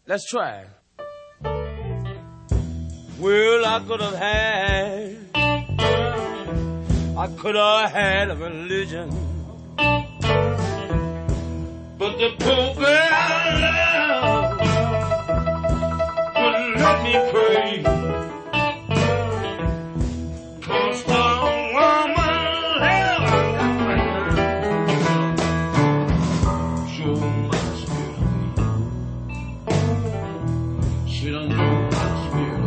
Let's try. Well, I could have had a religion, but the poor girl wouldn't let me pray. 'Cause the woman show my spirit away. She done drove my spirit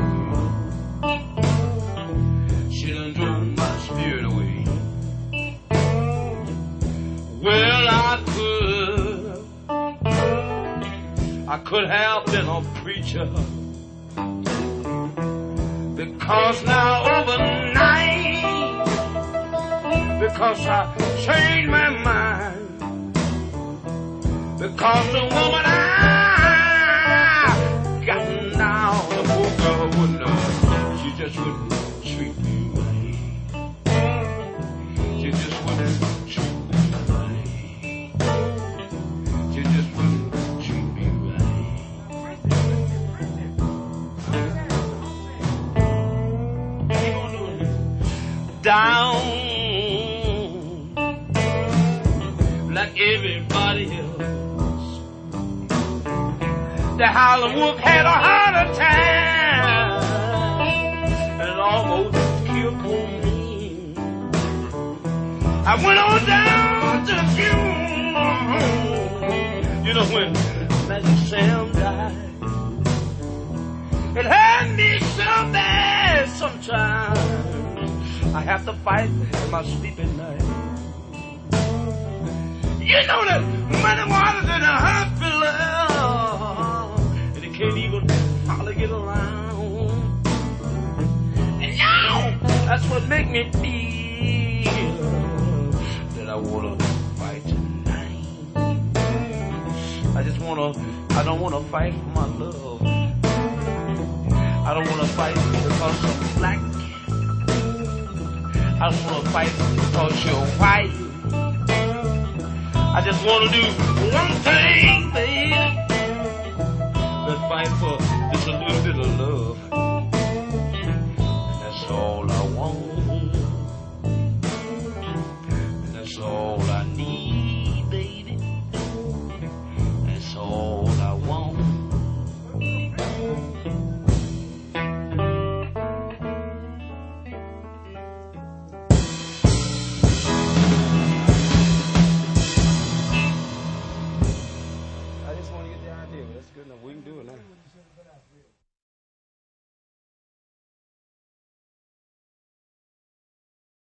away. She done drove my spirit away. Well, I could have been a preacher, because now overnight, because I changed my mind, because the woman I got now, the poor girl wouldn't, she just wouldn't treat me right. She just wouldn't treat me right. She just wouldn't treat me right. Down like everybody else, the Hollywood had a heart attack and almost killed me. I went on down to the funeral. You know, when Magic Sam died, it hurt me so bad sometimes. I have to fight in my sleep at night. You know that money, waters, and a hospital, and it can't even hardly get around. And now that's what make me feel that I wanna fight tonight. I don't wanna fight for my love. I don't wanna fight because I'm black. I don't want to fight because you're white. I just want to do one thing, baby. Let's fight for just a little bit of love. And that's all I want. And that's all I need, baby. That's all I want. That's good enough. We can do it now.